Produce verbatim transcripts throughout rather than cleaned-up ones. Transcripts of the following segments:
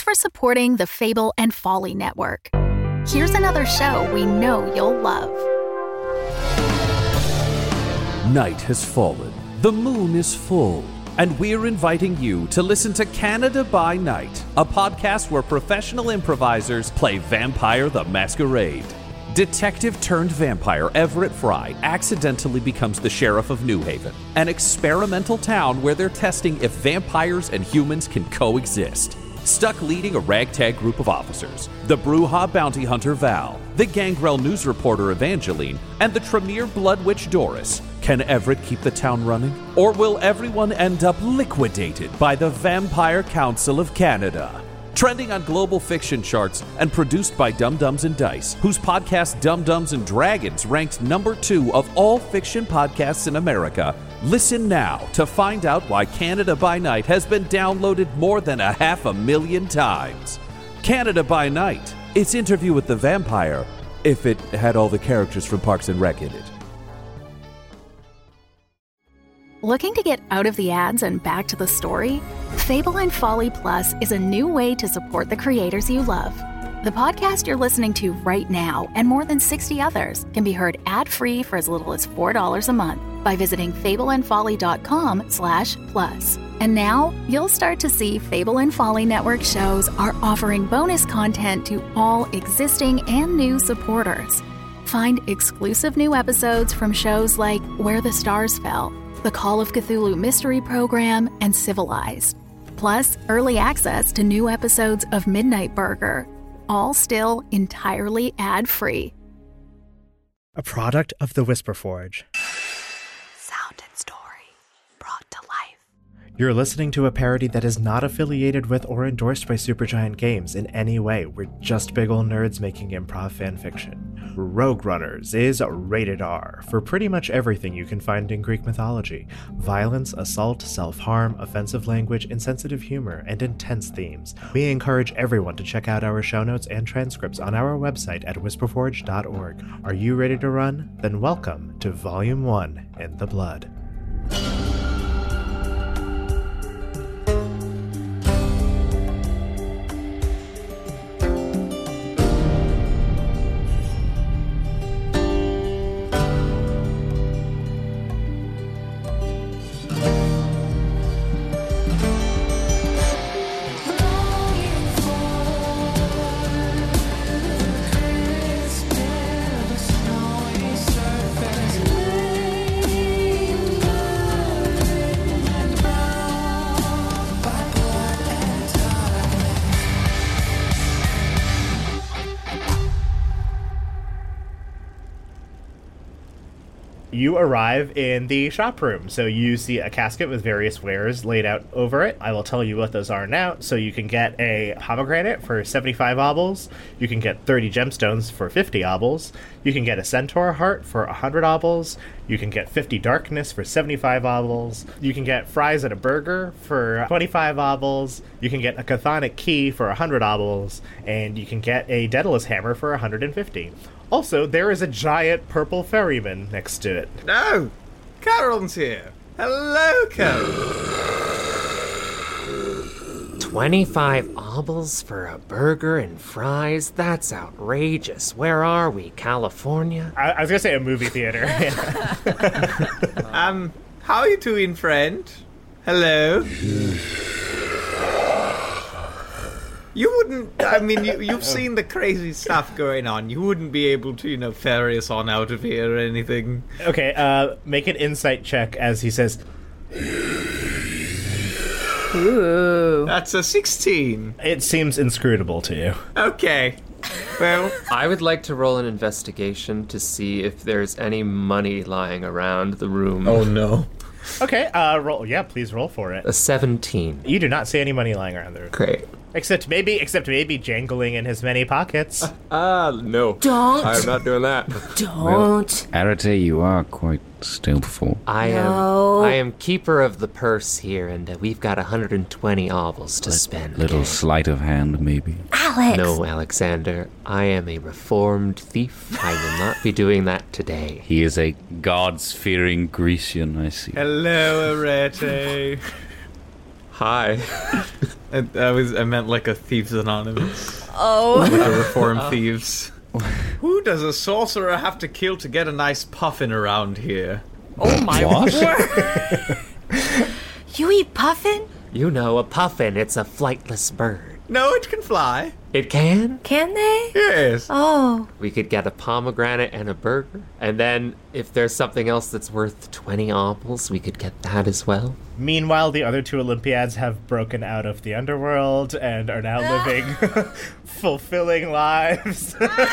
for supporting the Fable and Folly Network. Here's another show we know you'll love. Night has fallen, the moon is full, and we're inviting you to listen to Canada by Night, a podcast where professional improvisers play Vampire the Masquerade. Detective-turned-vampire Everett Fry accidentally becomes the sheriff of New Haven, an experimental town where they're testing if vampires and humans can coexist. Stuck leading a ragtag group of officers, the Brujah bounty hunter Val, the Gangrel news reporter Evangeline, and the Tremere blood witch Doris. Can Everett keep the town running? Or will everyone end up liquidated by the Vampire Council of Canada? Trending on global fiction charts and produced by Dum Dums and Dice, whose podcast Dum Dums and Dragons ranked number two of all fiction podcasts in America. Listen now to find out why Canada by Night has been downloaded more than a half a million times. Canada by Night. It's Interview with the Vampire, if it had all the characters from Parks and Rec in it. Looking to get out of the ads and back to the story? Fable and Folly Plus is a new way to support the creators you love. The podcast you're listening to right now and more than sixty others can be heard ad-free for as little as four dollars a month by visiting fableandfolly.com slash plus. And now, you'll start to see Fable and Folly Network shows are offering bonus content to all existing and new supporters. Find exclusive new episodes from shows like Where the Stars Fell, the Call of Cthulhu Mystery Program, and Civilized. Plus, early access to new episodes of Midnight Burger, all still entirely ad-free. A product of the Whisper Forge. Sound and story brought to life. You're listening to a parody that is not affiliated with or endorsed by Supergiant Games in any way. We're just big ol' nerds making improv fanfiction. Rogue Runners is rated R for pretty much everything you can find in Greek mythology. Violence, assault, self-harm, offensive language, insensitive humor, and intense themes. We encourage everyone to check out our show notes and transcripts on our website at whisper forge dot org. Are you ready to run? Then welcome to Volume one in the Blood. You arrive in the shop room, so you see a casket with various wares laid out over it. I will tell you what those are now. So you can get a pomegranate for seventy-five obols. You can get thirty gemstones for fifty obols. You can get a centaur heart for one hundred obols. You can get fifty darkness for seventy-five obols. You can get fries and a burger for twenty-five obols. You can get a chthonic key for one hundred obols. And you can get a Daedalus hammer for one hundred fifty. Also, there is a giant purple ferryman next to it. No! Charon's here! Hello, Charon! twenty-five obols for a burger and fries? That's outrageous. Where are we, California? I, I was gonna say a movie theater. um, how are you doing, friend? Hello? You wouldn't, I mean, you, you've seen the crazy stuff going on. You wouldn't be able to, you know, ferry us on out of here or anything. Okay, uh, make an insight check as he says... Ooh. That's a sixteen. It seems inscrutable to you. Okay. Well... I would like to roll an investigation to see if there's any money lying around the room. Oh, no. Okay, uh, roll. Yeah, please roll for it. A seventeen. You do not see any money lying around the room. Great. Except maybe, except maybe jangling in his many pockets. Ah, uh, no. Don't. I'm not doing that. Don't. Well, Arate, you are quite skillful. I No. am I am keeper of the purse here, and uh, we've got one hundred twenty obols to spend. Little okay? sleight of hand, maybe. Alex. No, Alexander. I am a reformed thief. I will not be doing that today. He is a gods-fearing Grecian, I see. Hello, Arete. Hi. I, I was I meant like a Thieves Anonymous. Oh. Like a reformed thieves. Who does a sorcerer have to kill to get a nice puffin around here? Oh my What? word. You eat puffin? You know, a puffin, it's a flightless bird. No, it can fly. It can? Can they? Yes. Oh. We could get a pomegranate and a burger. And then, if there's something else that's worth twenty obols, we could get that as well. Meanwhile, the other two Olympiads have broken out of the underworld and are now living fulfilling lives.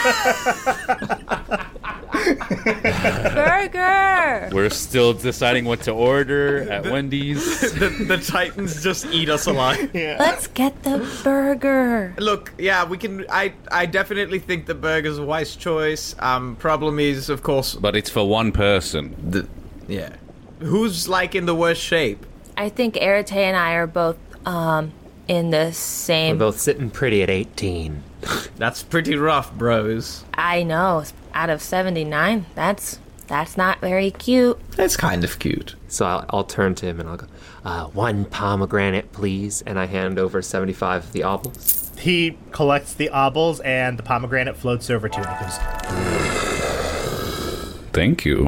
Burger. We're still deciding what to order at Wendy's. the, the Titans just eat us alive. Let's get the burger. Look, yeah, we can. I I definitely think the burger's a wise choice. Um, problem is, of course, But it's for one person. the yeah, who's like in the worst shape? I think Arate and I are both um in the We're same. both sitting pretty at eighteen. That's pretty rough, bros. I know. Out of seventy-nine, that's that's not very cute. That's kind of cute. So I'll, I'll turn to him and I'll go, uh, one pomegranate, please. And I hand over seventy-five of the obols. He collects the obols, and the pomegranate floats over to him. He goes, Thank you.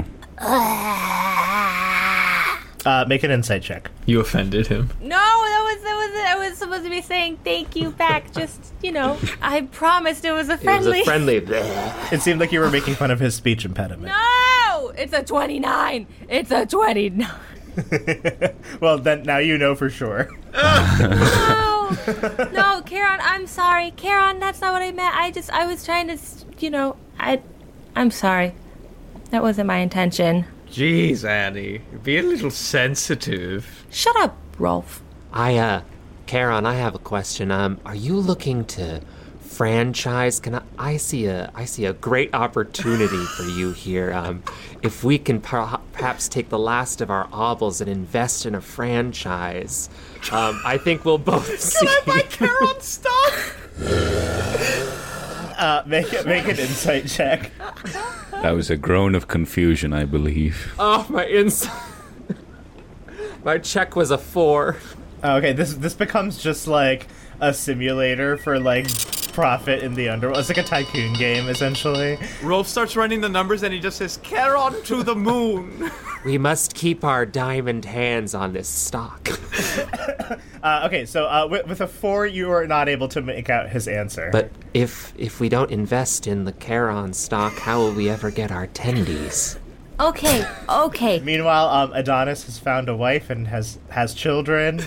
uh, make an insight check. You offended him. No, that was that was I was supposed to be saying thank you back. Just you know, I promised it was a It was friendly. a friendly. bleh. It seemed like you were making fun of his speech impediment. No, it's a twenty-nine. It's a twenty-nine. Well, then now you know for sure. No, no, Karen, I'm sorry, Karen. That's not what I meant. I just I was trying to, s- you know, I, I'm sorry. That wasn't my intention. Jeez, Annie, be a little sensitive. Shut up, Rolf. I, uh, Karen, I have a question. Um, are you looking to franchise? Can I, I see a, I see a great opportunity for you here. Um, if we can per- perhaps take the last of our obols and invest in a franchise, um, I think we'll both see. Karen, stop! Uh, make it, make an insight check. That was a groan of confusion, I believe. Oh, my ins. My check was a four. Okay, this this becomes just like a simulator for like profit in the underworld. It's like a tycoon game, essentially. Rolf starts running the numbers and he just says, Charon to the moon. We must keep our diamond hands on this stock. Uh, okay, so uh, with, with a four, you are not able to make out his answer. But if if we don't invest in the Charon stock, how will we ever get our tendies? Okay, okay. Meanwhile, um, Adonis has found a wife and has has children.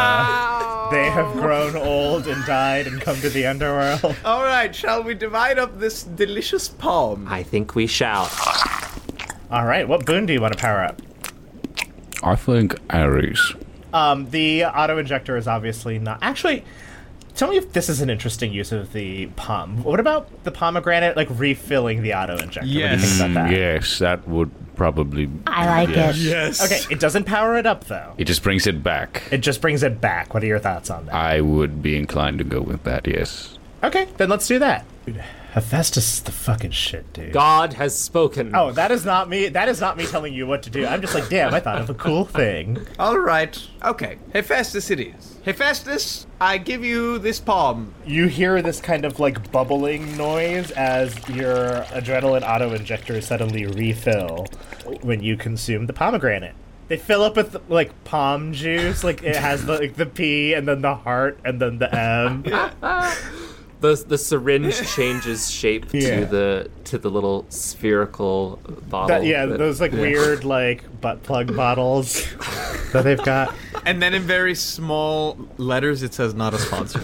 Uh, they have grown old and died and come to the underworld. All right, shall we divide up this delicious palm? I think we shall. All right, what boon do you want to power up? I think Ares. Um, the auto injector is obviously not. Actually, tell me if this is an interesting use of the pom. What about the pomegranate, like refilling the auto injector? What do you Yes. think about that? Yes, that would probably. I like yes. it. Yes. Okay, it doesn't power it up though. It just brings it back. It just brings it back. What are your thoughts on that? I would be inclined to go with that, yes. Okay, then let's do that. Dude, Hephaestus is the fucking shit, dude. God has spoken. Oh, that is not me. That is not me telling you what to do. I'm just like, damn, I thought of a cool thing. All right. Okay. Hephaestus it is. Hephaestus, I give you this palm. You hear this kind of like bubbling noise as your adrenaline auto injectors suddenly refill when you consume the pomegranate. They fill up with like palm juice, like it has the, like the P and then the heart and then the M. The the syringe changes shape Yeah. to the to the little spherical bottle. That, yeah, that- those like yeah. weird like butt plug bottles that they've got. And then in very small letters it says not a sponsor.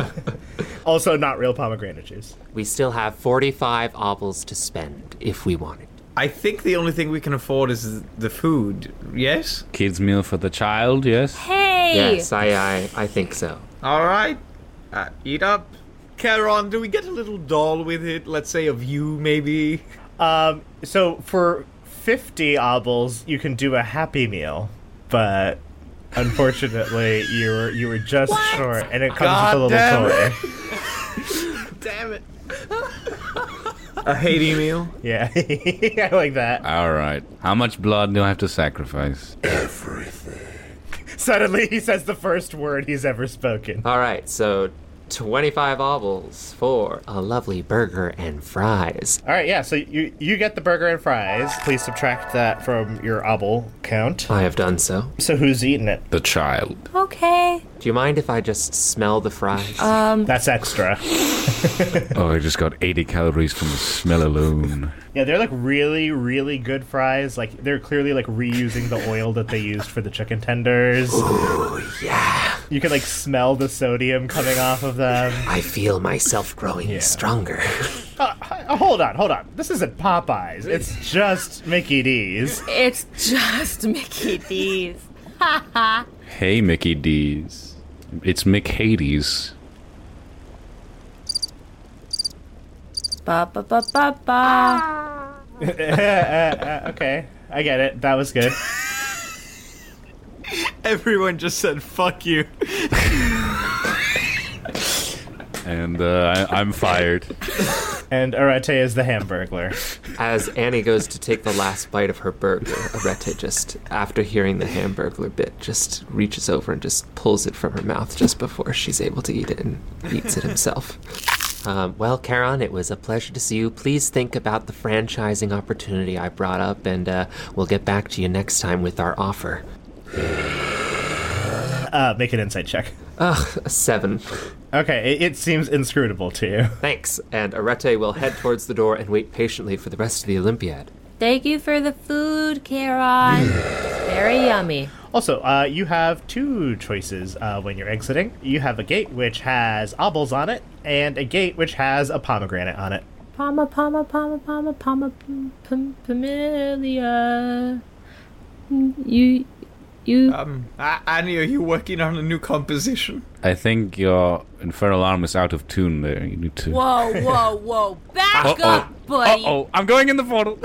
Also, not real pomegranate juice. We still have forty-five obols to spend if we want it. I think the only thing we can afford is the food. Yes? Kids' meal for the child, yes? Hey. Yes, I, I I think so. All right. Uh, eat up. Charon, do we get a little doll with it? Let's say of you, maybe? Um, so for fifty obols, you can do a Happy Meal, but unfortunately, you were you were just short, and it comes God with a damn little it. toy. Damn it. A Haiti meal? Yeah, I like that. All right. How much blood do I have to sacrifice? Suddenly he says the first word he's ever spoken. All right, so twenty-five obols for a lovely burger and fries. All right, yeah, so you you get the burger and fries. Please subtract that from your obol count. I have done so. So who's eating it? The child. Okay. Do you mind if I just smell the fries? Um, That's extra. Oh, I just got eighty calories from the smell alone. Yeah, they're like really, really good fries. Like they're clearly like reusing the oil that they used for the chicken tenders. Ooh, yeah. You can like smell the sodium coming off of them. I feel myself growing Yeah. stronger. Uh, uh, hold on, hold on. This isn't Popeyes. It's just Mickey D's. it's just Mickey D's. Ha ha. Hey, Mickey D's. It's Mick Hades. Ba ba ba ba ba. uh, uh, okay, I get it. That was good. Everyone just said, fuck you. And uh, I, I'm fired. And Arete is the Hamburglar. As Annie goes to take the last bite of her burger, Arete just, after hearing the Hamburglar bit, just reaches over and just pulls it from her mouth just before she's able to eat it and eats it himself. Um, well, Charon, it was a pleasure to see you. Please think about the franchising opportunity I brought up, and uh, we'll get back to you next time with our offer. Uh, make an insight check. Ugh, a seven. Okay, it, it seems inscrutable to you. Thanks. And Arete will head towards the door and wait patiently for the rest of the Olympiad. Thank you for the food, Charon. Very yummy. Also, uh, you have two choices uh, when you're exiting. You have a gate which has obols on it, and a gate which has a pomegranate on it. Pama, pama, pama, pama, pama, pam, pam, Pamelia. You, you. Um, A- Annie, are you working on a new composition? I think your infernal arm is out of tune there. You need to... Whoa, whoa, whoa! Back Uh-oh. up, buddy. Uh-oh, I'm going in the portal.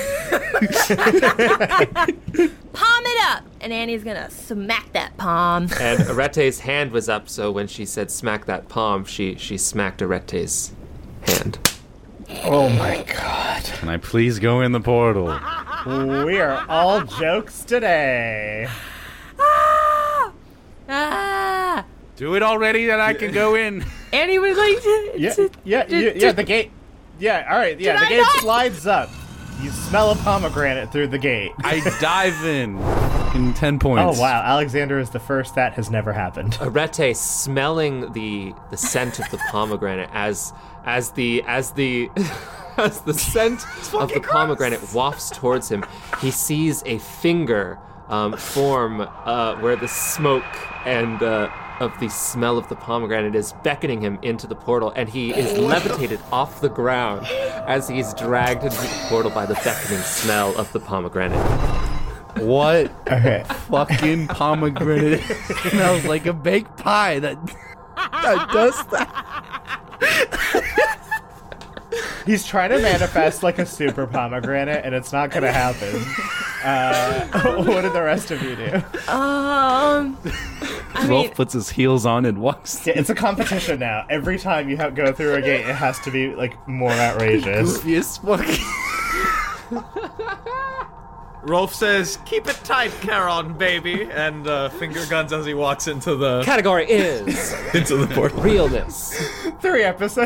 Palm it up, and Annie's gonna smack that palm. And Arete's hand was up, so when she said smack that palm, she, she smacked Arete's hand. Oh my god. Can I please go in the portal? We are all jokes today. Ah! Ah! Do it already that I can go in. Annie would like to. Yeah, to- yeah, to- yeah, to- yeah, the gate. Yeah, all right, yeah, Did the I gate not? slides up. You smell a pomegranate through the gate. I dive in. In ten points. Oh wow, Alexander is the first. That has never happened. Arete, smelling the the scent of the pomegranate as as the as the as the scent of the pomegranate wafts towards him, he sees a finger um, form uh, where the smoke and uh, of the smell of the pomegranate is beckoning him into the portal, and he is levitated off the ground as he's dragged into the portal by the beckoning smell of the pomegranate. What? Okay. Fucking pomegranate smells like a baked pie. That, that does that. He's trying to manifest like a super pomegranate, and it's not gonna happen. Uh, what did the rest of you do? Um. I Rolf mean, puts his heels on and walks. Yeah, it's a competition now. Every time you have, go through a gate, it has to be like more outrageous. Goofiest fucking. Rolf says, keep it tight, Charon, baby, and uh, finger guns as he walks into the Category is into the portal. realness. Three episodes.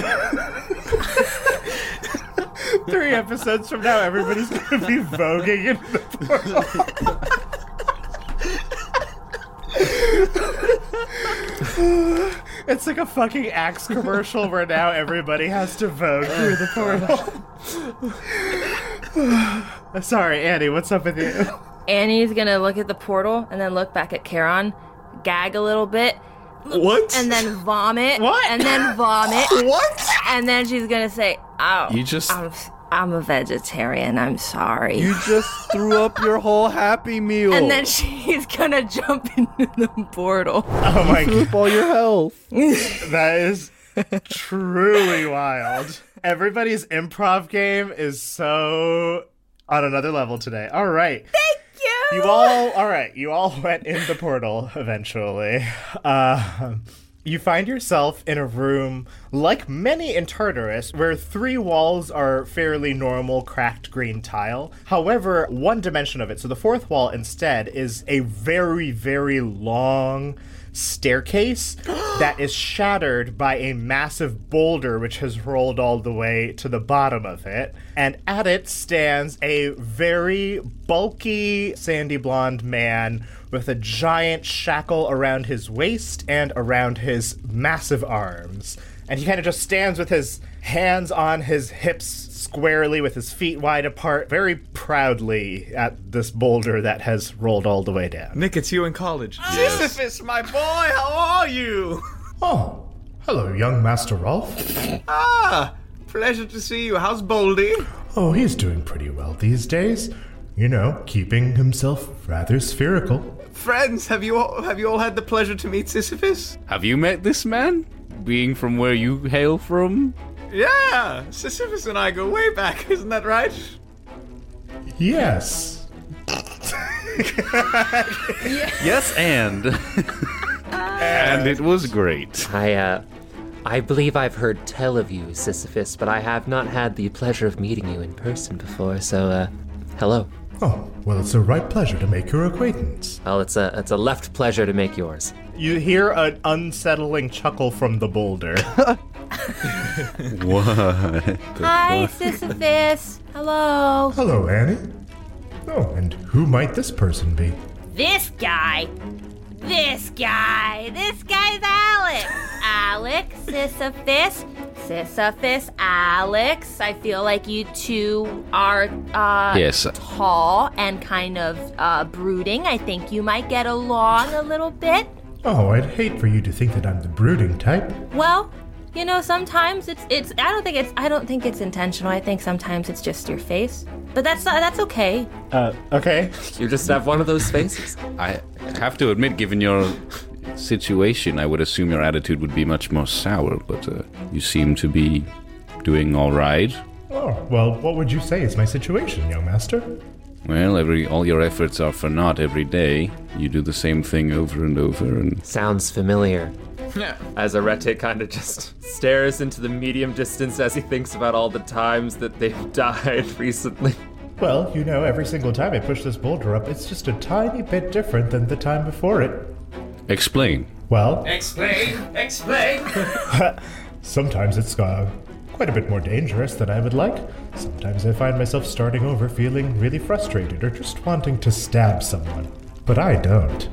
Three episodes from now, everybody's gonna be voguing in the portal. It's like a fucking Axe commercial where now everybody has to vogue through the portal. Sorry, Annie, what's up with you? Annie's gonna look at the portal and then look back at Charon, gag a little bit, What? and then vomit. What? And then vomit. What? And then she's gonna say, "Oh, You just- I'm, I'm a vegetarian. I'm sorry." You just threw up your whole Happy Meal. and then she's gonna jump into the portal. Oh my god, all your health. that is truly wild. Everybody's improv game is so on another level today. All right. Thank you. You all, all right, you all went in the portal eventually. Uh, You find yourself in a room, like many in Tartarus, where three walls are fairly normal cracked green tile. However, one dimension of it, so the fourth wall instead, is a very, very long staircase that is shattered by a massive boulder which has rolled all the way to the bottom of it. And at it stands a very bulky, sandy blonde man with a giant shackle around his waist and around his massive arms. And he kind of just stands with his hands on his hips squarely with his feet wide apart, very proudly at this boulder that has rolled all the way down. Nick, it's you in college. Yes. Sisyphus, my boy, how are you? Oh, hello, young Master Rolf. Ah, pleasure to see you. How's Boldy? Oh, he's doing pretty well these days. You know, keeping himself rather spherical. Friends, have you all, have you all had the pleasure to meet Sisyphus? Have you met this man? Being from where you hail from? Yeah, Sisyphus and I go way back, isn't that right? Yes. Yes, and. And it was great. I, uh, I believe I've heard tell of you, Sisyphus, but I have not had the pleasure of meeting you in person before, so, uh, hello. Oh, well, it's a right pleasure to make your acquaintance. Well, it's a, it's a left pleasure to make yours. You hear an unsettling chuckle from the boulder. What? Hi, Sisyphus. Hello. Hello, Annie. Oh, and who might this person be? This guy. This guy. This guy's Alex. Alex, Sisyphus. Sisyphus, Alex. I feel like you two are uh, Yes. tall and kind of uh, brooding. I think you might get along a little bit. Oh, I'd hate for you to think that I'm the brooding type. Well, you know, sometimes it's it's. I don't think it's. I don't think it's intentional. I think sometimes it's just your face. But that's not, that's okay. Uh, okay. You just have one of those faces. I have to admit, given your situation, I would assume your attitude would be much more sour, but uh, you seem to be doing all right. Oh, well, what would you say is my situation, young master? Well, every all your efforts are for naught every day. You do the same thing over and over, and Sounds familiar. As Arete kind of just stares into the medium distance as he thinks about all the times that they've died recently. Well, you know, every single time I push this boulder up, it's just a tiny bit different than the time before it. explain. Well, Explain, explain. sometimes it's uh, quite a bit more dangerous than I would like. Sometimes I find myself starting over feeling really frustrated or just wanting to stab someone. But I don't.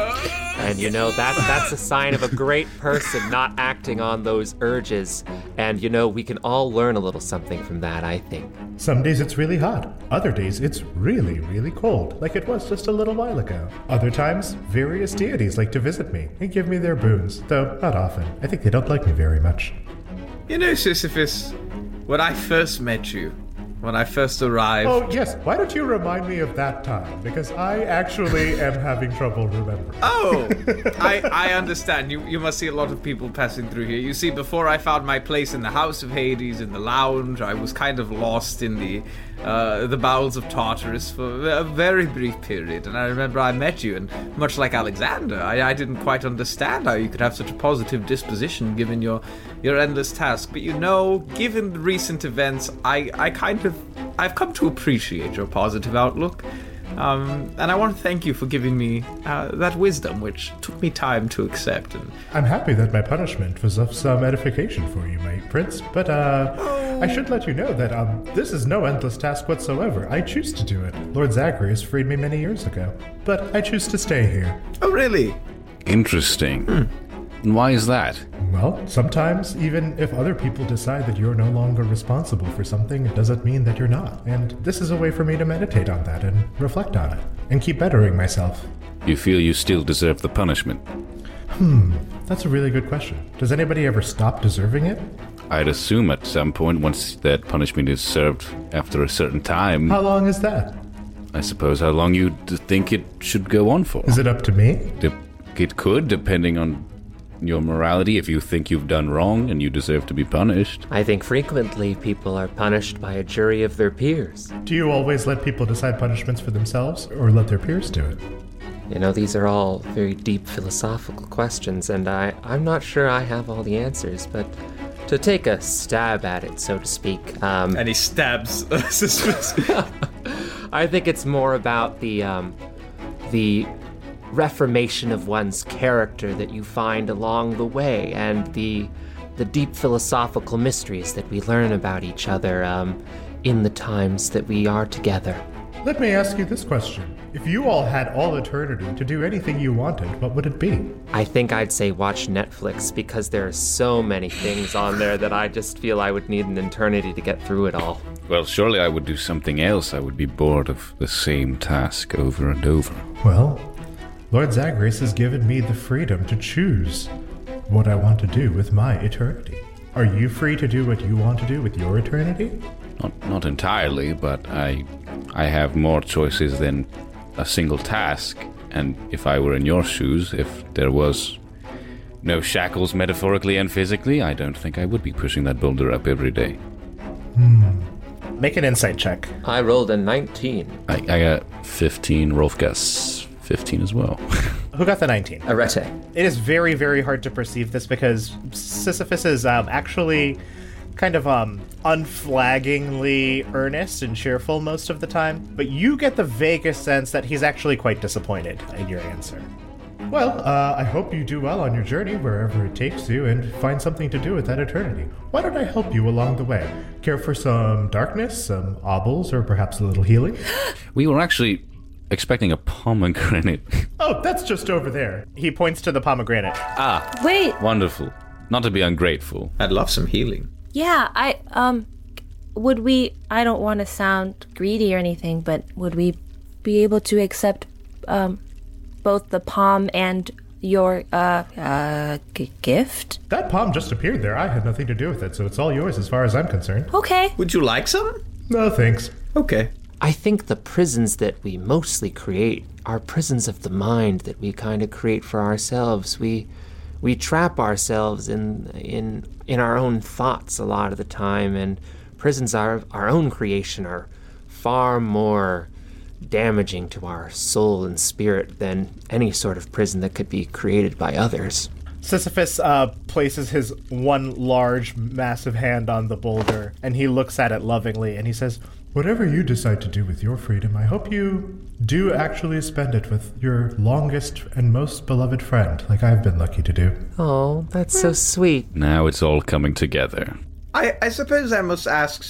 And you know, that that's a sign of a great person not acting on those urges. And you know, we can all learn a little something from that, I think. Some days it's really hot. Other days it's really, really cold, like it was just a little while ago. Other times, various deities like to visit me and give me their boons, though not often. I think they don't like me very much. You know, Sisyphus, when I first met you, when I first arrived... Oh, yes, why don't you remind me of that time? Because I actually am having trouble remembering. Oh, I, I understand. You you must see a lot of people passing through here. You see, before I found my place in the House of Hades, in the lounge, I was kind of lost in the uh, the bowels of Tartarus for a very brief period. And I remember I met you, and much like Alexander, I, I didn't quite understand how you could have such a positive disposition given your your endless task. But you know, given the recent events, I, I kind of I've come to appreciate your positive outlook. Um, and I want to thank you for giving me uh, that wisdom, which took me time to accept. And I'm happy that my punishment was of some edification for you, my prince, but uh, I should let you know that um, this is no endless task whatsoever. I choose to do it. Lord Zagreus freed me many years ago, but I choose to stay here. oh, really? Interesting. And why is that? Well, sometimes, even if other people decide that you're no longer responsible for something, it doesn't mean that you're not. And this is a way for me to meditate on that and reflect on it, and keep bettering myself. You feel you still deserve the punishment? Hmm, that's a really good question. Does anybody ever stop deserving it? I'd assume at some point, once that punishment is served after a certain time, How long is that? I suppose how long you d- think it should go on for. Is it up to me? De- it could, depending on your morality, if you think you've done wrong and you deserve to be punished. I think frequently people are punished by a jury of their peers. Do you always let people decide punishments for themselves, or let their peers do it? You know, these are all very deep philosophical questions, and I, I'm not sure I have all the answers, but to take a stab at it, so to speak. Um, and he stabs Sisyphus. I think it's more about the, um, the reformation of one's character that you find along the way, and the, the deep philosophical mysteries that we learn about each other um, in the times that we are together. Let me ask you this question. If you all had all eternity to do anything you wanted, what would it be? I think I'd say watch Netflix, because there are so many things on there that I just feel I would need an eternity to get through it all. Well, surely I would do something else. I would be bored of the same task over and over. Well, Lord Zagreus has given me the freedom to choose what I want to do with my eternity. Are you free to do what you want to do with your eternity? Not, not entirely, but I, I have more choices than a single task. And if I were in your shoes, if there was no shackles metaphorically and physically, I don't think I would be pushing that boulder up every day. Hmm. Make an insight check. I rolled a nineteen. I, I got fifteen. Rolf got fifteen as well. Who got the nineteen? Arete. It is very, very hard to perceive this because Sisyphus is um, actually kind of um, unflaggingly earnest and cheerful most of the time, but you get the vaguest sense that he's actually quite disappointed in your answer. Well, uh, I hope you do well on your journey wherever it takes you and find something to do with that eternity. Why don't I help you along the way? Care for some darkness, some obbles, or perhaps a little healing? We were actually expecting a pomegranate. Oh, that's just over there. He points to the pomegranate. Ah. Wait. Wonderful. Not to be ungrateful. I'd love some healing. Yeah, I, um, would we, I don't want to sound greedy or anything, but would we be able to accept, um, both the palm and your, uh, uh, g- gift? That palm just appeared there. I had nothing to do with it, so it's all yours as far as I'm concerned. Okay. Would you like some? No, thanks. Okay. I think the prisons that we mostly create are prisons of the mind that we kind of create for ourselves. We we trap ourselves in in in our own thoughts a lot of the time, and prisons are our own creation are far more damaging to our soul and spirit than any sort of prison that could be created by others. Sisyphus uh, places his one large, massive hand on the boulder, and he looks at it lovingly, and he says, "Whatever you decide to do with your freedom, I hope you do actually spend it with your longest and most beloved friend, like I've been lucky to do." Oh, that's so sweet. Now it's all coming together. I, I suppose I must ask,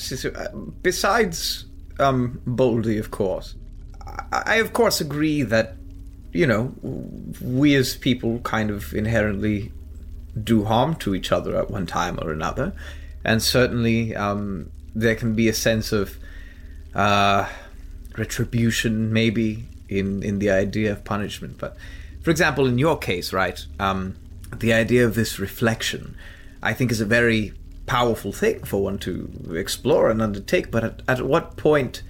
besides um, Boldy, of course, I, I of course agree that, you know, we as people kind of inherently do harm to each other at one time or another. And certainly um, there can be a sense of uh, retribution, maybe, in, in the idea of punishment. But, for example, in your case, right, um, the idea of this reflection, I think, is a very powerful thing for one to explore and undertake. But at, at what point...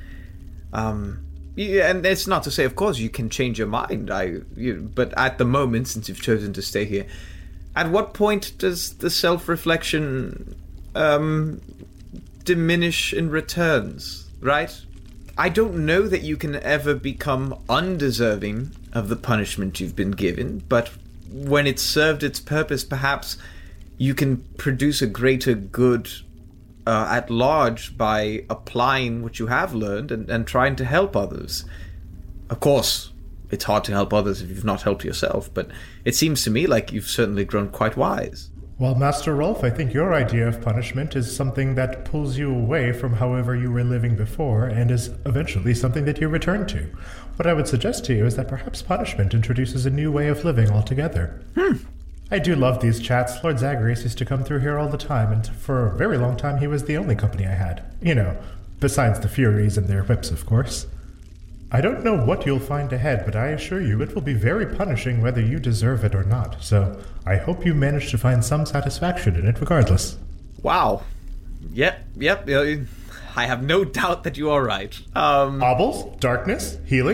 Um, Yeah, and it's not to say, of course, you can change your mind. I, you, but at the moment, since you've chosen to stay here, at what point does the self-reflection um, diminish in returns, right? I don't know that you can ever become undeserving of the punishment you've been given, but when it's served its purpose, perhaps you can produce a greater good Uh, at large by applying what you have learned and, and trying to help others. Of course, it's hard to help others if you've not helped yourself, but it seems to me like you've certainly grown quite wise. Well, Master Rolf, I think your idea of punishment is something that pulls you away from however you were living before and is eventually something that you return to. What I would suggest to you is that perhaps punishment introduces a new way of living altogether. Hmm. I do love these chats. Lord Zagreus used to come through here all the time, and for a very long time he was the only company I had. You know, besides the Furies and their whips, of course. I don't know what you'll find ahead, but I assure you it will be very punishing whether you deserve it or not, so I hope you manage to find some satisfaction in it regardless. Wow. Yep, yep. I have no doubt that you are right. Um, Obbles? Darkness? Healing?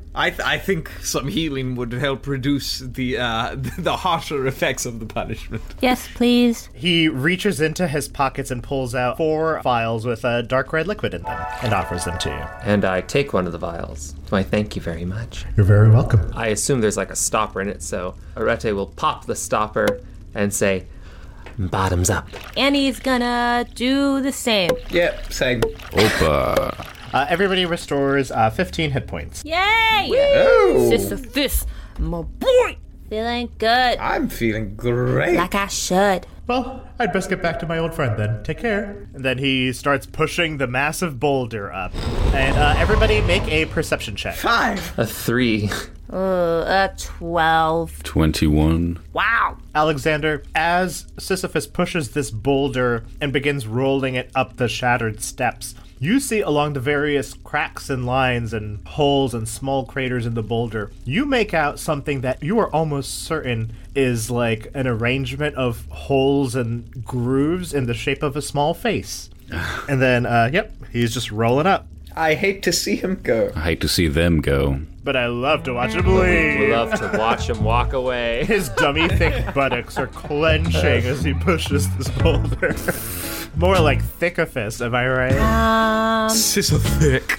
I th- I think some healing would help reduce the uh, the harsher effects of the punishment. Yes, please. He reaches into his pockets and pulls out four vials with a dark red liquid in them and offers them to you. And I take one of the vials. Why, thank you very much. You're very welcome. I assume there's like a stopper in it, so Arete will pop the stopper and say, bottoms up. Annie's gonna do the same. Yep, same. Opa. Uh, everybody restores uh, fifteen hit points. Yay! Oh. Sisyphus, my boy! Feeling good. I'm feeling great. Like I should. Well, I'd best get back to my old friend then. Take care. And then he starts pushing the massive boulder up. And uh, everybody make a perception check. Five. A three. Uh, a twelve. twenty-one. Wow. Alexander, as Sisyphus pushes this boulder and begins rolling it up the shattered steps, you see along the various cracks and lines and holes and small craters in the boulder, you make out something that you are almost certain is like an arrangement of holes and grooves in the shape of a small face. And then, uh, yep, he's just rolling up. I hate to see him go. I hate to see them go. But I love to watch him leave. We love to watch him walk away. His dummy thick buttocks are clenching as he pushes this boulder. More like thick-a-fist, am I right? Um, Sisythic.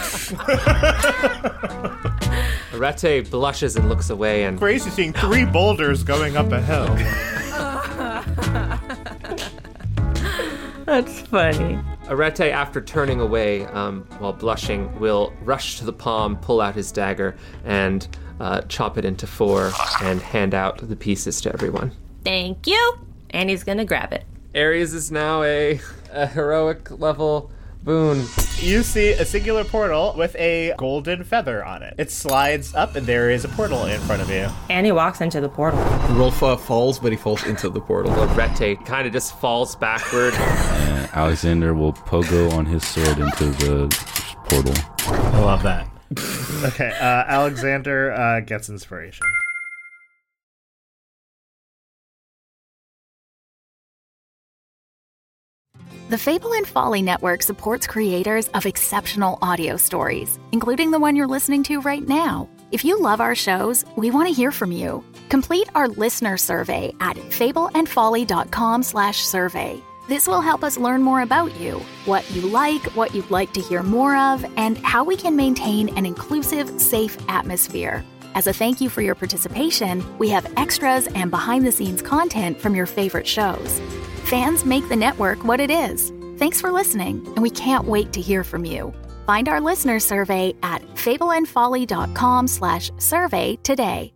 Arete blushes and looks away and... Crazy seeing three boulders going up a hill. That's funny. Arete, after turning away um, while blushing, will rush to the palm, pull out his dagger, and uh, chop it into four and hand out the pieces to everyone. Thank you. Annie's gonna grab it. Ares is now a, a heroic level boon. You see a singular portal with a golden feather on it. It slides up and there is a portal in front of you. Annie walks into the portal. Rolfa falls, but he falls into the portal. Arete kind of just falls backward. Uh, Alexander will pogo on his sword into the portal. I love that. Okay, uh, Alexander uh, gets inspiration. The Fable and Folly Network supports creators of exceptional audio stories, including the one you're listening to right now. If you love our shows, we want to hear from you. Complete our listener survey at fableandfolly.com slash survey. This will help us learn more about you, what you like, what you'd like to hear more of, and how we can maintain an inclusive, safe atmosphere. As a thank you for your participation, we have extras and behind-the-scenes content from your favorite shows. Fans make the network what it is. Thanks for listening, and we can't wait to hear from you. Find our listener survey at fableandfolly.com slash survey today.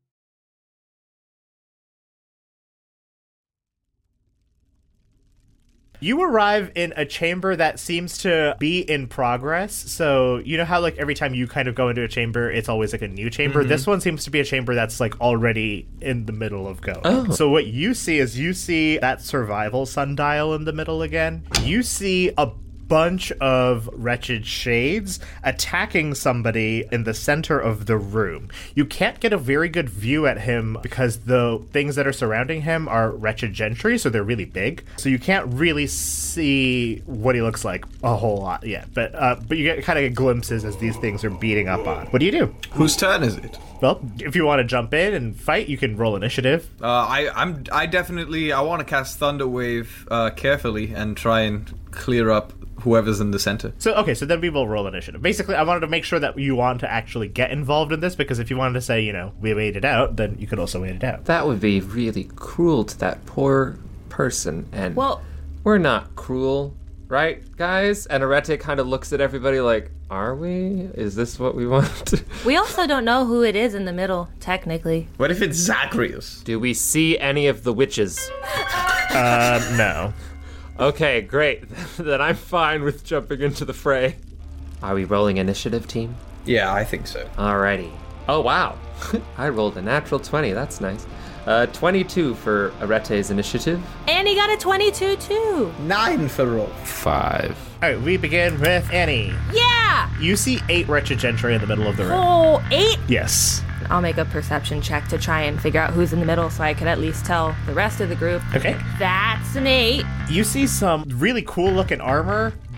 You arrive in a chamber that seems to be in progress. So, you know how, like, every time you kind of go into a chamber, it's always, like, a new chamber? Mm-hmm. This one seems to be a chamber that's, like, already in the middle of going. Oh. So what you see is you see that survival sundial in the middle again. You see a bunch of wretched shades attacking somebody in the center of the room. You can't get a very good view at him because the things that are surrounding him are wretched gentry, so they're really big. So you can't really see what he looks like a whole lot yet. But uh, but you get kind of get glimpses as these things are beating up on. What do you do? Whose turn is it? Well, if you want to jump in and fight, you can roll initiative. Uh, I I'm I definitely I want to cast Thunder Wave uh, carefully and try and clear up whoever's in the center. So, okay, so then we will roll initiative. Basically, I wanted to make sure that you want to actually get involved in this, because if you wanted to say, you know, we wait it out, then you could also wait it out. That would be really cruel to that poor person, and well, we're not cruel, right, guys? And Arete kind of looks at everybody like, are we? Is this what we want? We also don't know who it is in the middle, technically. What if it's Zacharias? Do we see any of the witches? Uh, no. Okay, great. Then I'm fine with jumping into the fray. Are we rolling initiative, team? Yeah, I think so. Alrighty. Oh, wow. I rolled a natural twenty. That's nice. Uh, twenty-two for Arete's initiative. And he got a twenty-two, too. Nine for Rolf. Five. All right, we begin with Annie. Yeah! You see eight wretched gentry in the middle of the room. Oh, eight? Yes. I'll make a perception check to try and figure out who's in the middle so I can at least tell the rest of the group. Okay. That's an eight. You see some really cool looking armor,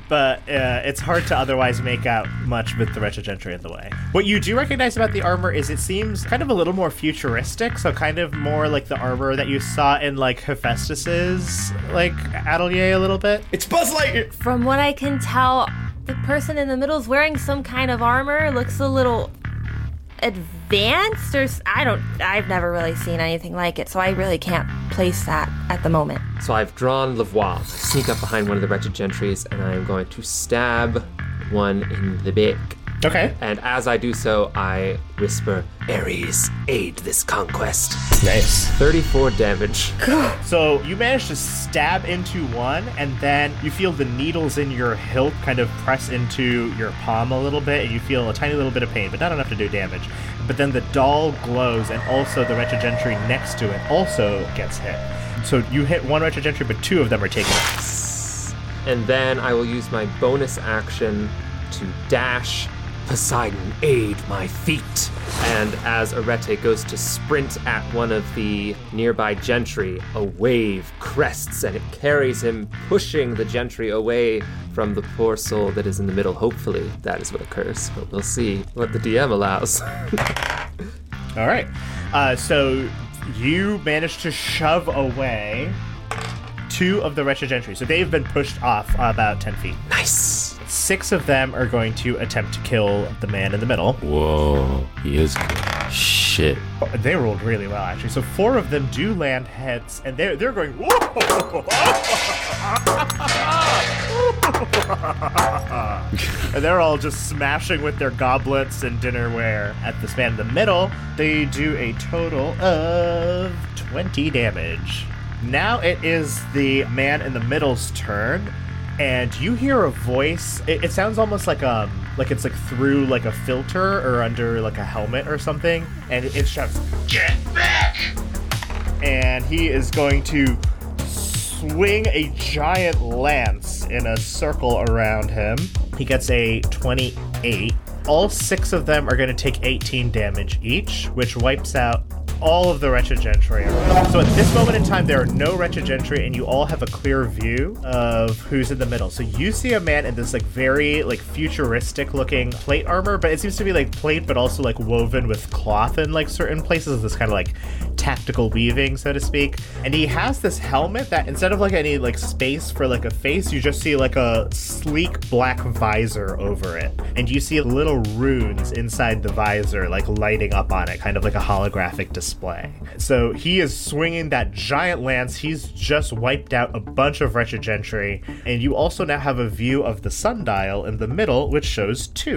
but uh, it's hard to otherwise make out much with the Wretched Gentry in the way. What you do recognize about the armor is it seems kind of a little more futuristic, so kind of more like the armor that you saw in like Hephaestus's like atelier a little bit. It's Buzz Lightyear! From what I can tell, the person in the middle is wearing some kind of armor. Looks a little advanced, or s- I don't. I've never really seen anything like it, so I really can't place that at the moment. So I've drawn Lavoie. I sneak up behind one of the Wretched Gentries, and I'm going to stab one in the back. Okay. And as I do so, I whisper, Ares, aid this conquest. Nice. thirty-four damage. So you manage to stab into one, and then you feel the needles in your hilt kind of press into your palm a little bit, and you feel a tiny little bit of pain, but not enough to do damage. But then the doll glows, and also the Wretched Gentry next to it also gets hit. So you hit one Wretched Gentry, but two of them are taken out. And then I will use my bonus action to dash. Poseidon, aid my feet. And as Arete goes to sprint at one of the nearby gentry, a wave crests and it carries him, pushing the gentry away from the poor soul that is in the middle. Hopefully that is what occurs, but we'll see what the D M allows. All right. Uh, so you managed to shove away two of the Wretched Gentry. So they've been pushed off about ten feet. Nice. Six of them are going to attempt to kill the man in the middle. Whoa, he is good. Shit. They rolled really well, actually. So four of them do land heads, and they're they're going. Whoa! And they're all just smashing with their goblets and dinnerware at this man in the middle. They do a total of twenty damage. Now it is the man in the middle's turn. And you hear a voice. It, it sounds almost like um like it's like through like a filter or under like a helmet or something, and it, it shouts, "Get back!" And he is going to swing a giant lance in a circle around him. He gets a twenty-eight. All six of them are going to take eighteen damage each, which wipes out all of the Wretched Gentry. So at this moment in time, there are no Wretched Gentry, and you all have a clear view of who's in the middle. So you see a man in this like very like futuristic looking plate armor, but it seems to be like plate, but also like woven with cloth in like certain places. This kind of like tactical weaving, so to speak. And he has this helmet that instead of like any like space for like a face, you just see like a sleek black visor over it. And you see little runes inside the visor like lighting up on it, kind of like a holographic display. So he is swinging that giant lance. He's just wiped out a bunch of Wretched Gentry. And you also now have a view of the sundial in the middle, which shows two.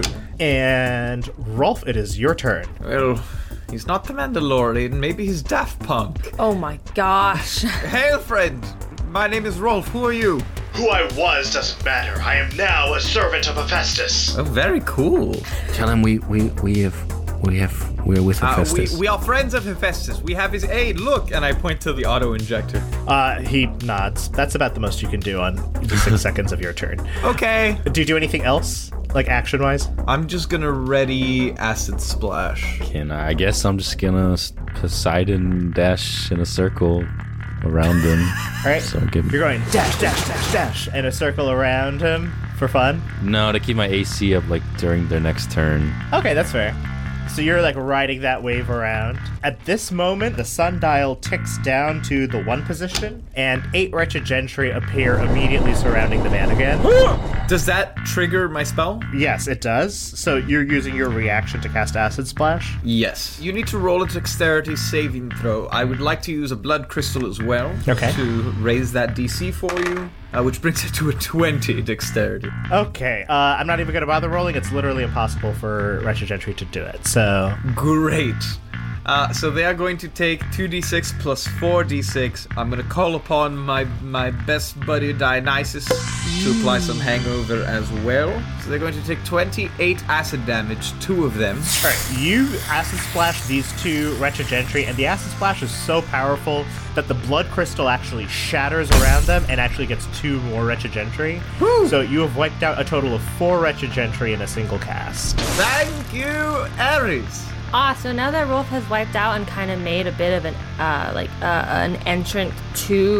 And Rolf, it is your turn. Well, he's not the Mandalorian. Maybe he's Daft Punk. Oh my gosh. Hail, friend. My name is Rolf. Who are you? Who I was doesn't matter. I am now a servant of Hephaestus. Oh, very cool. Tell him we we we have we have we're with Uh, Hephaestus. we, we are friends of Hephaestus. We have his aid. Look, and I point to the auto injector. Uh, he nods. That's about the most you can do on the six seconds of your turn. Okay. Do you do anything else, like action-wise? I'm just gonna ready acid splash. Can I, I guess I'm just gonna s- Poseidon dash in a circle around him. All right. So give me You're going dash, dash, dash, dash, and a circle around him for fun. no to keep my A C up like during their next turn. Okay, that's fair. So you're like riding that wave around. At this moment, the sundial ticks down to the one position, and eight Wretched Gentry appear immediately surrounding the man again. Does that trigger my spell? Yes, it does. So you're using your reaction to cast Acid Splash? Yes. You need to roll a dexterity saving throw. I would like to use a blood crystal as well. Okay. To raise that D C for you, uh, which brings it to a twenty dexterity. Okay, uh, I'm not even going to bother rolling. It's literally impossible for Wretched Gentry to do it, so... Great. Uh, so they are going to take two d six plus four d six. I'm going to call upon my my best buddy Dionysus to apply some hangover as well. So they're going to take twenty-eight acid damage, two of them. All right, you Acid Splash these two Wretched Gentry, and the Acid Splash is so powerful that the blood crystal actually shatters around them and actually gets two more Wretched Gentry. Woo! So you have wiped out a total of four Wretched Gentry in a single cast. Thank you, Ares. Ah, so now that Rolf has wiped out and kind of made a bit of an, uh, like, uh, an entrant to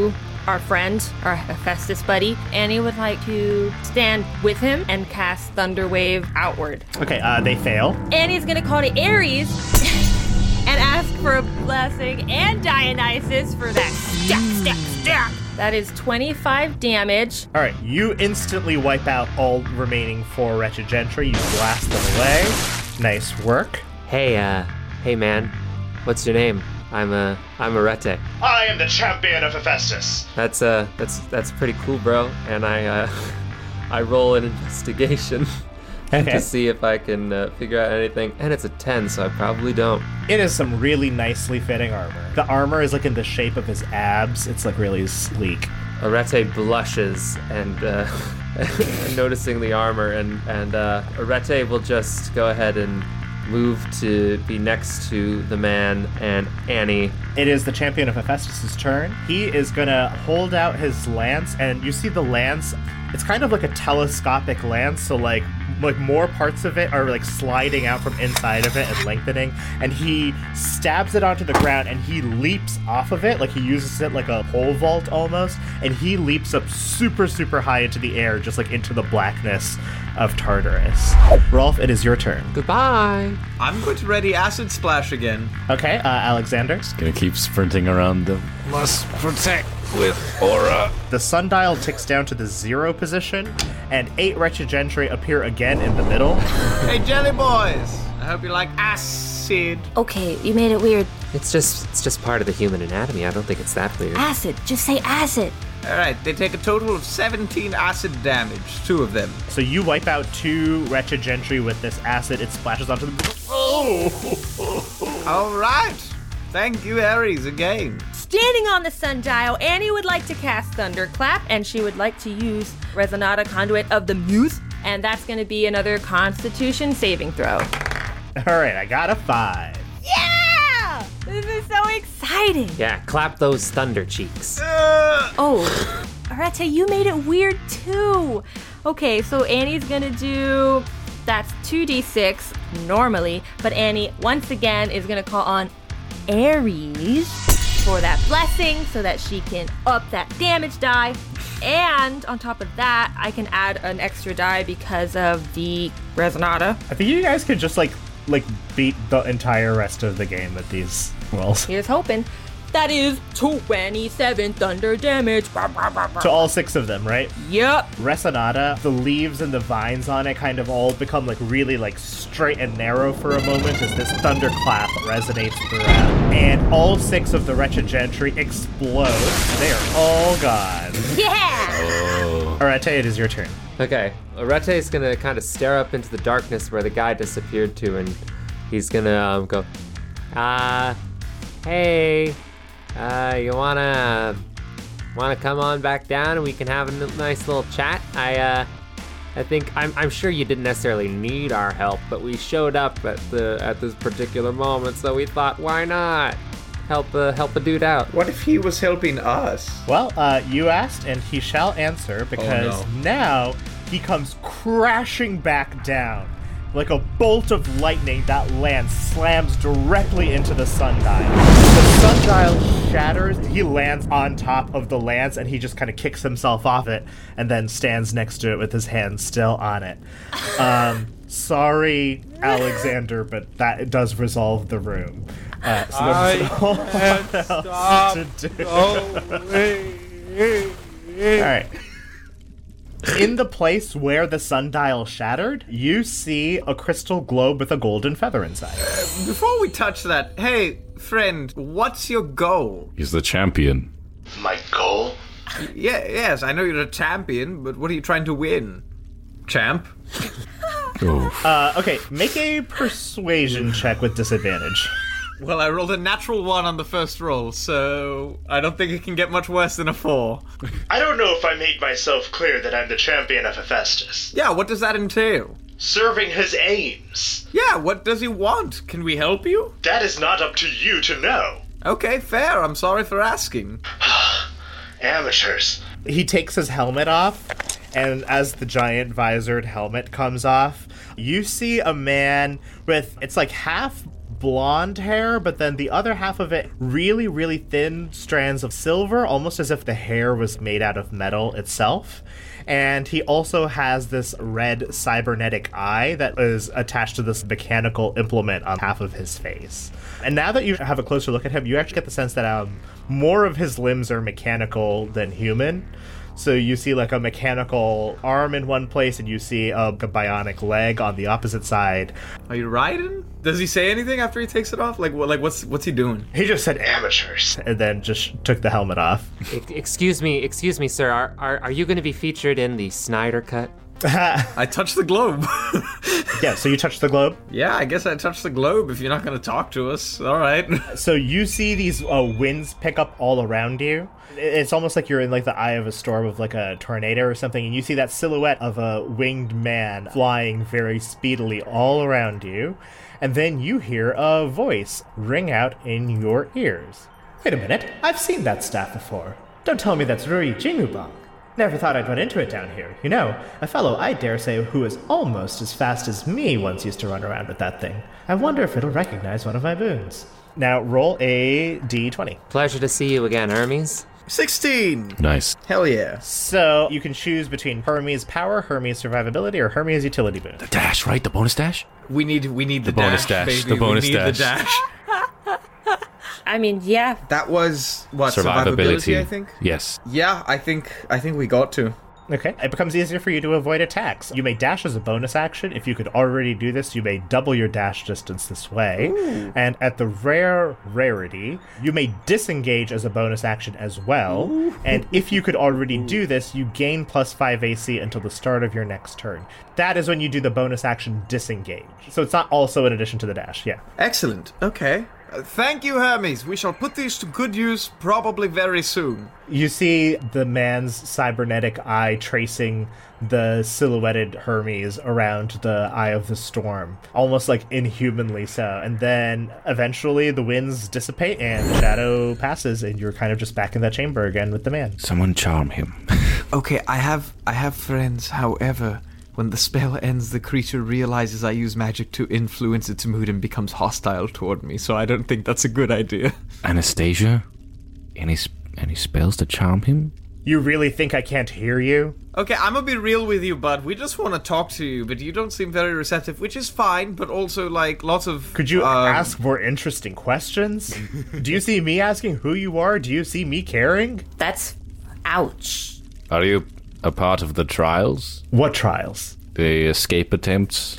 our friend, our Hephaestus buddy. Annie would like to stand with him and cast Thunder Wave outward. Okay, uh, they fail. Annie's gonna call to Ares and ask for a blessing and Dionysus for that stack, stack, stack. That is twenty-five damage. All right, you instantly wipe out all remaining four wretched gentry. You blast them away. Nice work. Hey, uh, hey man, what's your name? I'm a, I'm Arete. I am the champion of Hephaestus. That's uh, that's that's pretty cool, bro. And I, uh, I roll an investigation Okay. to see if I can uh, figure out anything. And it's a ten, so I probably don't. It is some really nicely fitting armor. The armor is like in the shape of his abs. It's like really sleek. Arete blushes and uh, noticing the armor, and and uh, Arete will just go ahead and move to be next to the man and Annie. It is the champion of Hephaestus' turn. He is gonna hold out his lance, and you see the lance. It's kind of like a telescopic lance, so like like more parts of it are like sliding out from inside of it and lengthening, and he stabs it onto the ground and he leaps off of it, like he uses it like a pole vault almost, and he leaps up super super high into the air, just like into the blackness of Tartarus. Rolf, it is your turn. Goodbye. I'm going to ready Acid Splash again. Okay, uh, Alexander. Gonna keep sprinting around the must protect with aura. The sundial ticks down to the zero position, and eight wretched gentry appear again in the middle. Hey, Jelly Boys! I hope you like acid. Okay, you made it weird. It's just it's just part of the human anatomy. I don't think it's that weird. Acid. Just say acid. All right, they take a total of seventeen acid damage, two of them. So you wipe out two wretched gentry with this acid. It splashes onto them. Oh! All right. Thank you, Ares, again. Standing on the sundial, Annie would like to cast Thunderclap, and she would like to use Resonata Conduit of the Muse, and that's going to be another Constitution saving throw. All right, I got a five. Yeah! This is so exciting. Yeah, clap those thunder cheeks. Oh, Arete, you made it weird too. Okay, so Annie's gonna do, that's two d six normally, but Annie once again is gonna call on Ares for that blessing so that she can up that damage die. And on top of that, I can add an extra die because of the Resonata. I think you guys could just like like beat the entire rest of the game with these rolls. Here's hoping. That is twenty-seven thunder damage. To all six of them, right? Yep. Resonata, the leaves and the vines on it kind of all become like really like straight and narrow for a moment as this thunderclap resonates throughout. And all six of the wretched gentry explode. They are all gone. Yeah! Arete, it is your turn. Okay, Arete is gonna kind of stare up into the darkness where the guy disappeared to, and he's gonna um, go, uh, hey, uh, you wanna wanna come on back down and we can have a n- nice little chat? I uh, I think I'm I'm sure you didn't necessarily need our help, but we showed up at the at this particular moment, so we thought, why not help uh, help a dude out? What if he was helping us? Well, uh, you asked, and he shall answer, because Oh, no. now he comes crashing back down. Like a bolt of lightning, that lance slams directly into the sundial. The sundial shatters, he lands on top of the lance, and he just kind of kicks himself off it, and then stands next to it with his hand still on it. Um, sorry, Alexander, but that does resolve the room. Uh, so there's no one else to do. Alright. In the place where the sundial shattered, you see a crystal globe with a golden feather inside. Before we touch that, hey, friend, what's your goal? He's the champion. My goal? Yeah, yes, I know you're a champion, but what are you trying to win? Champ? Oof. Uh, okay, make a persuasion check with disadvantage. Well, I rolled a natural one on the first roll, so I don't think it can get much worse than a four. I don't know if I made myself clear that I'm the champion of Hephaestus. Yeah, what does that entail? Serving his aims. Yeah, what does he want? Can we help you? That is not up to you to know. Okay, fair. I'm sorry for asking. Amateurs. He takes his helmet off, and as the giant visored helmet comes off, you see a man with, it's like half blonde hair, but then the other half of it really, really thin strands of silver, almost as if the hair was made out of metal itself. And he also has this red cybernetic eye that is attached to this mechanical implement on half of his face. And now that you have a closer look at him, you actually get the sense that um, more of his limbs are mechanical than human. So you see like a mechanical arm in one place, and you see a, a bionic leg on the opposite side. Are you riding? Does he say anything after he takes it off? Like, what? Like, what's what's he doing? He just said Amateurs. and then just took the helmet off. E- excuse me, excuse me, sir. Are are, are you going to be featured in the Snyder Cut? I touched the globe. Yeah, so you touch the globe? Yeah, I guess I touched the globe if you're not going to talk to us. All right. So you see these uh, winds pick up all around you. It's almost like you're in like the eye of a storm of like a tornado or something, and you see that silhouette of a winged man flying very speedily all around you. And then you hear a voice ring out in your ears. Wait a minute, I've seen that staff before. Don't tell me that's Rui Jingubong. Never thought I'd run into it down here. You know, a fellow, I dare say, who is almost as fast as me once used to run around with that thing. I wonder if it'll recognize one of my boons. Now, roll a d twenty. Pleasure to see you again, Hermes. sixteen. Nice. Hell yeah. So, you can choose between Hermes Power, Hermes Survivability, or Hermes Utility Boon. Dash, right? The bonus dash? We need we need the, The bonus dash, dash, baby. the bonus we need dash. the dash. I mean, yeah. That was what survivability, I think. Yes. Yeah, I think I think we got to. Okay. It becomes easier for you to avoid attacks. You may dash as a bonus action. If you could already do this, you may double your dash distance this way. Ooh. And at the rare rarity, you may disengage as a bonus action as well. Ooh. And if you could already do this, you gain plus five A C until the start of your next turn. That is when you do the bonus action disengage. So it's not also in addition to the dash, yeah. Excellent. Okay. Uh, thank you, Hermes. We shall put these to good use probably very soon. You see the man's cybernetic eye tracing the silhouetted Hermes around the Eye of the Storm, almost like inhumanly so. And then eventually the winds dissipate and the shadow passes, and you're kind of just back in that chamber again with the man. Someone charm him. Okay, I have I have friends, however, when the spell ends, the creature realizes I use magic to influence its mood and becomes hostile toward me, so I don't think that's a good idea. Anastasia? Any sp- any spells to charm him? You really think I can't hear you? Okay, I'm gonna be real with you, bud. We just want to talk to you, but you don't seem very receptive, which is fine, but also, like, lots of... Could you um, ask more interesting questions? Do you see me asking who you are? Do you see me caring? That's... ouch. Are you a part of the trials? What trials? The escape attempts?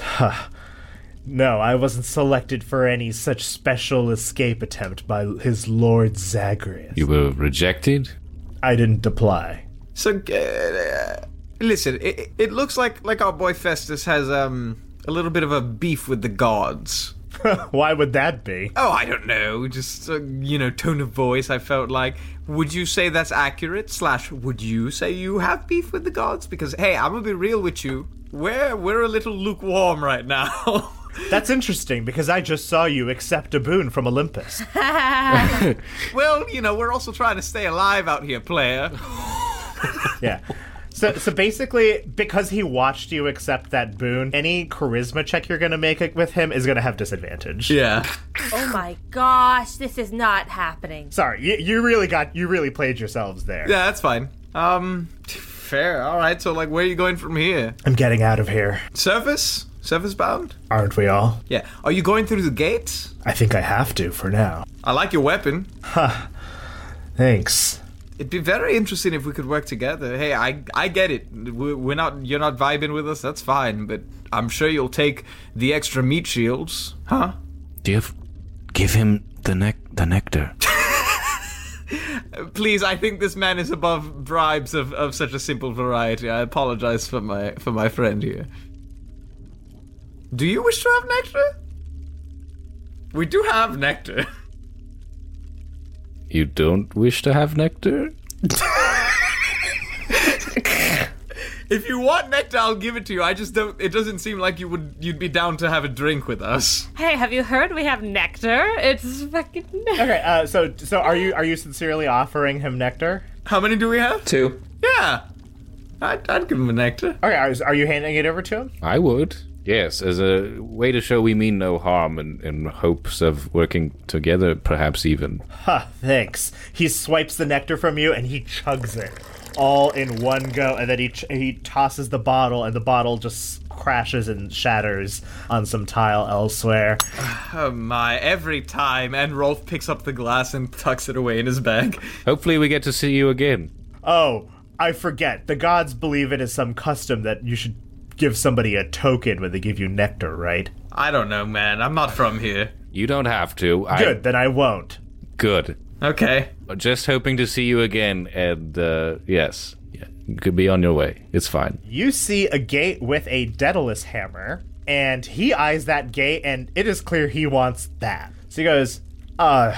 No, I wasn't selected for any such special escape attempt by his Lord Zagreus. You were rejected? I didn't apply. So, uh, listen, it, it looks like, like our boy Festus has um a little bit of a beef with the gods. Why would that be? Oh, I don't know, just, uh, you know, tone of voice, I felt like. Would you say that's accurate? Slash, would you say you have beef with the gods? Because, hey, I'm gonna be real with you. We're, we're a little lukewarm right now. That's interesting, because I just saw you accept a boon from Olympus. Well, you know, we're also trying to stay alive out here, player. Yeah. So so basically, because he watched you accept that boon, any charisma check you're going to make with him is going to have disadvantage. Yeah. Oh my gosh, this is not happening. Sorry, you, you really got, you really played yourselves there. Yeah, that's fine. Um, fair. All right, so, like, where are you going from here? I'm getting out of here. Surface? Surface bound? Aren't we all? Yeah. Are you going through the gates? I think I have to for now. I like your weapon. Huh. Thanks. It'd be very interesting if we could work together. Hey, I I get it. We're not, you're not vibing with us. That's fine. But I'm sure you'll take the extra meat shields, huh? Give, give him the nec- the nectar. Please, I think this man is above bribes of, of such a simple variety. I apologize for my for my friend here. Do you wish to have nectar? We do have nectar. You don't wish to have nectar? If you want nectar, I'll give it to you. I just don't. It doesn't seem like you would. You'd be down to have a drink with us. Hey, have you heard we have nectar? It's fucking. Okay, uh, so so are you are you sincerely offering him nectar? How many do we have? Two. Yeah, I'd, I'd give him a nectar. Okay, are, are you handing it over to him? I would. Yes, as a way to show we mean no harm and in hopes of working together, perhaps even. Ha, thanks. He swipes the nectar from you and he chugs it all in one go, and then he ch- he tosses the bottle, and the bottle just crashes and shatters on some tile elsewhere. Oh my, every time. And Rolf picks up the glass and tucks it away in his bag. Hopefully we get to see you again. Oh, I forget. The gods believe it is some custom that you should give somebody a token when they give you nectar, right? I don't know, man. I'm not from here. You don't have to. Good, I... then I won't. Good. Okay. Just hoping to see you again, and uh, yes, yeah, you could be on your way. It's fine. You see a gate with a Daedalus hammer, and he eyes that gate, and it is clear he wants that. So he goes, uh,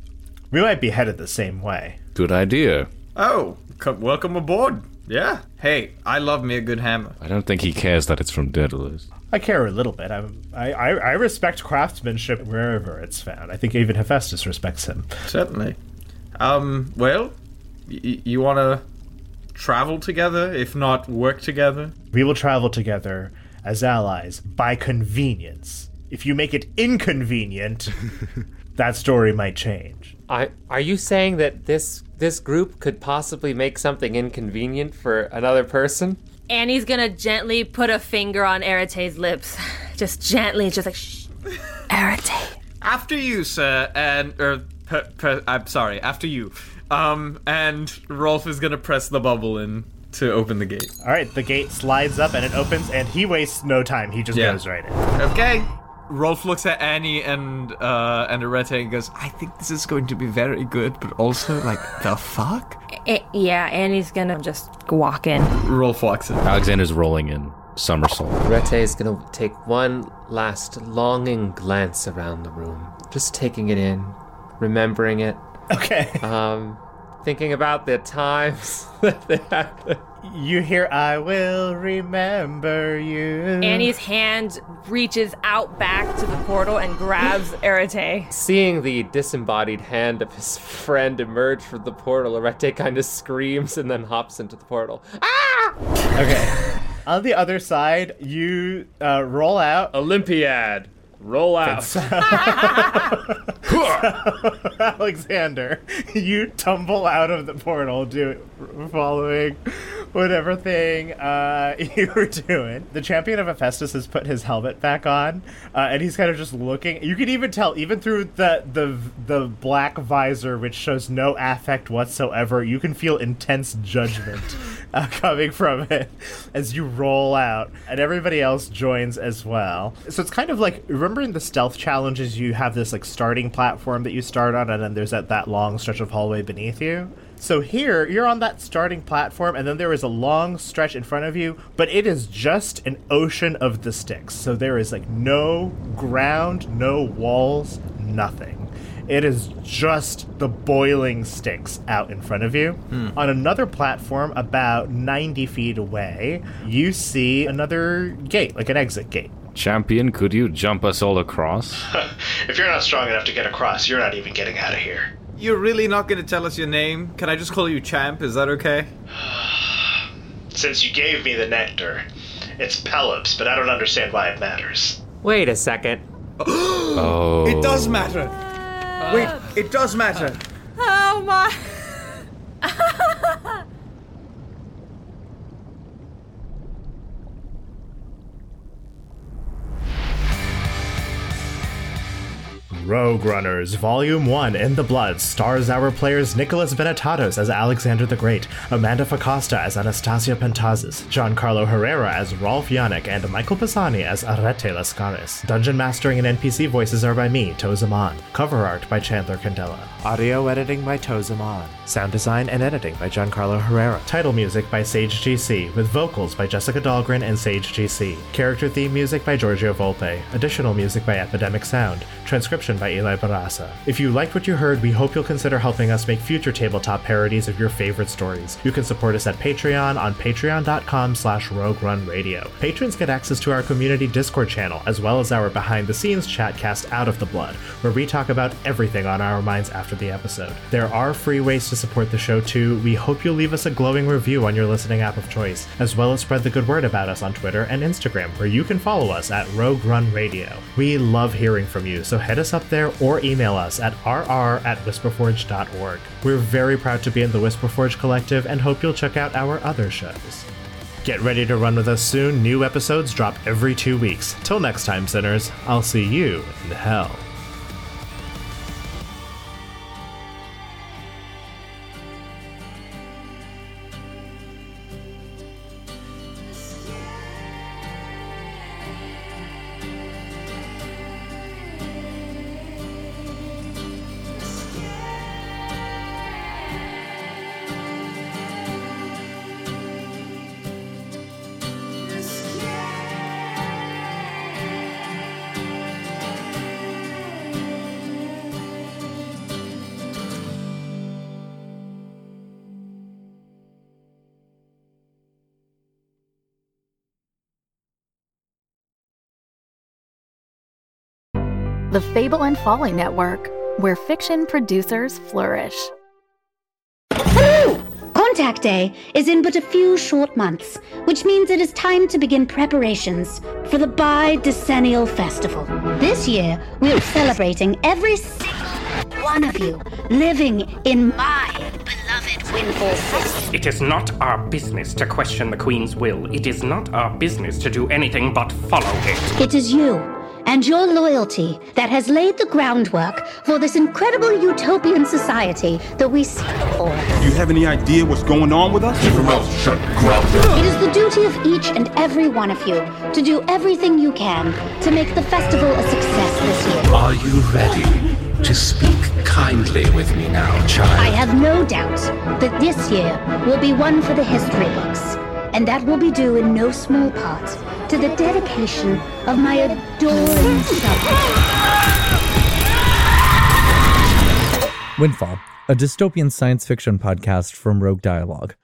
we might be headed the same way. Good idea. Oh, come, welcome aboard. Yeah. Hey, I love me a good hammer. I don't think he cares that it's from Daedalus. I care a little bit. I'm, I, I I respect craftsmanship wherever it's found. I think even Hephaestus respects him. Certainly. Um, well, y- you want to travel together, if not work together? We will travel together as allies by convenience. If you make it inconvenient, that story might change. I, are you saying that this this group could possibly make something inconvenient for another person? Annie's gonna gently put a finger on Arate's lips. Just gently, just like, shh. Arate. After you, sir, and, er, per, per, I'm sorry, after you. Um, and Rolf is gonna press the bubble in to open the gate. All right, the gate slides up and it opens, and he wastes no time. He just Yeah. goes right in. Okay. Rolf looks at Annie and, uh, and Arete and goes, I think this is going to be very good, but also, like, the fuck? A- yeah, Annie's gonna just walk in. Rolf walks in. Alexander's rolling in somersault. Rete is gonna take one last longing glance around the room, just taking it in, remembering it, Okay. um, thinking about the times that they had. You hear, I will remember you. Annie's hand reaches out back to the portal and grabs Arate. Seeing the disembodied hand of his friend emerge from the portal, Arete kind of screams and then hops into the portal. Ah! Okay. On the other side, you uh, roll out. Olympiad, roll out. Alexander, you tumble out of the portal, do following whatever thing uh, you were doing. The champion of Hephaestus has put his helmet back on, uh, and he's kind of just looking. You can even tell, even through the the the black visor, which shows no affect whatsoever, you can feel intense judgment uh, coming from it as you roll out, and everybody else joins as well. So it's kind of like, remember in the stealth challenges, you have this like starting platform that you start on, and then there's that, that long stretch of hallway beneath you. So here, you're on that starting platform, and then there is a long stretch in front of you, but it is just an ocean of the sticks. So there is like no ground, no walls, nothing. It is just the boiling sticks out in front of you. Mm. On another platform about ninety feet away, you see another gate, like an exit gate. Champion, could you jump us all across? If you're not strong enough to get across, you're not even getting out of here. You're really not going to tell us your name? Can I just call you Champ? Is that okay? Since you gave me the nectar, it's Pelops, but I don't understand why it matters. Wait a second. Oh. It does matter. Uh, Wait, it does matter. Oh my. Rogue Runners, Volume one, In the Blood, stars our players Nicholas Benetatos as Alexander the Great, Amanda Facosta as Anastasia Pentazes, Giancarlo Herrera as Rolf Yannick, and Michael Pisani as Arete Lascaris. Dungeon mastering and N P C voices are by me, Tozamon. Cover art by Chandler Candela. Audio editing by Tozamon. Sound design and editing by Giancarlo Herrera. Title music by Sage G C, with vocals by Jessica Dahlgren and Sage G C. Character theme music by Giorgio Volpe. Additional music by Epidemic Sound. Transcription by Eli Barraza. If you liked what you heard, we hope you'll consider helping us make future tabletop parodies of your favorite stories. You can support us at Patreon on patreon.com slash Rogue Run Radio. Patrons get access to our community Discord channel, as well as our behind-the-scenes chatcast Out of the Blood, where we talk about everything on our minds after the episode. There are free ways to support the show too. We hope you'll leave us a glowing review on your listening app of choice, as well as spread the good word about us on Twitter and Instagram, where you can follow us at Rogue Run Radio. We love hearing from you, so head us up there or email us at r r at whisperforge dot org. We're very proud to be in the Whisperforge Collective and hope you'll check out our other shows. Get ready to run with us soon. New episodes drop every two weeks. Till next time, sinners, I'll see you in hell. The Fable and Folly Network, where fiction producers flourish. Hello! Contact Day is in but a few short months, which means it is time to begin preparations for the Bidecennial Festival. This year, we are celebrating every single one of you living in my beloved Windfall City. It is not our business to question the Queen's will. It is not our business to do anything but follow it. It is you and your loyalty that has laid the groundwork for this incredible utopian society that we seek for. Do you have any idea what's going on with us? Keep your mouth shut, Grump. It is the duty of each and every one of you to do everything you can to make the festival a success this year. Are you ready to speak kindly with me now, child? I have no doubt that this year will be one for the history books, and that will be due in no small part to the dedication of my adoring subjects. Windfall, a dystopian science fiction podcast from Rogue Dialogue.